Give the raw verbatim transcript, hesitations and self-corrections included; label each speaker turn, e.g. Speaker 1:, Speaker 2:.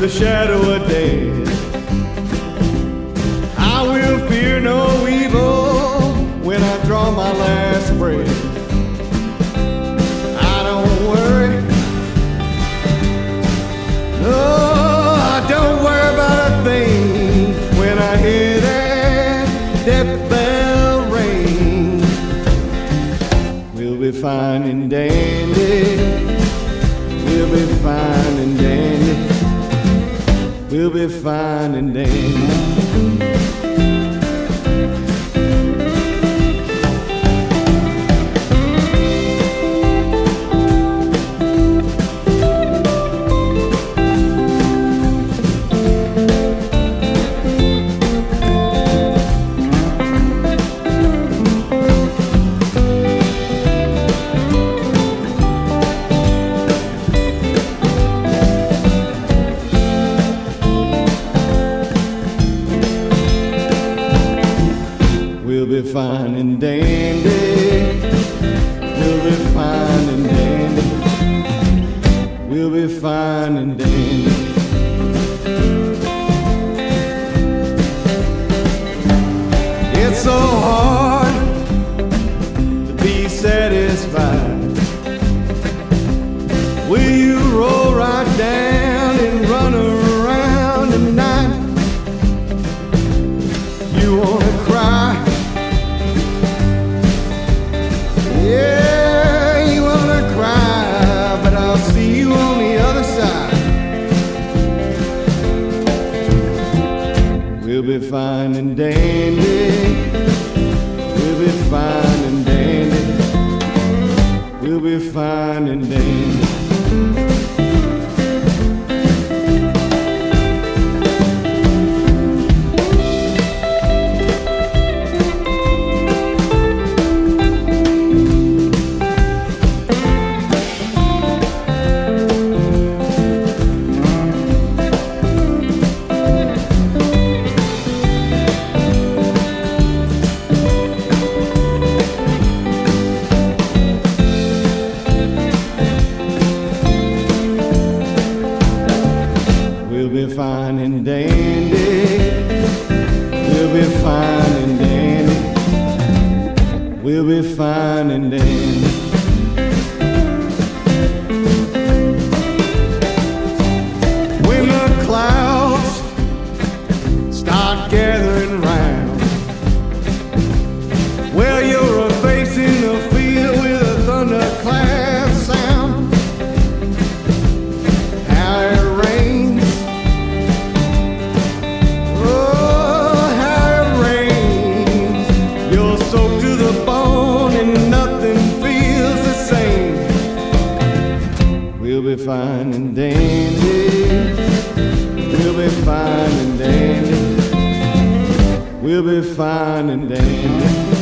Speaker 1: the shadow of death. I will fear no evil when I draw my last breath. I don't worry, no, I don't worry about a thing when I hear that death bell ring. We'll be fine and dandy, we'll be fine and dandy, we'll be fine and dandy. We'll be fine and dandy, we'll be fine and dandy, we'll be fine and dandy. It's so hard to be satisfied. Will you roll right down and run around tonight? You wanna cry? Yeah, you wanna cry, but I'll see you on the other side. We'll be fine and dandy, we'll be fine and dandy, we'll be fine and dandy. We'll be fine and dandy, we'll be fine and dandy, we'll be fine and dandy. When the clouds start gathering round, well, you're a facing the field with a thunderclap sound. How it rains, soaked to the bone and nothing feels the same. We'll be fine and dandy, we'll be fine and dandy, we'll be fine and dandy.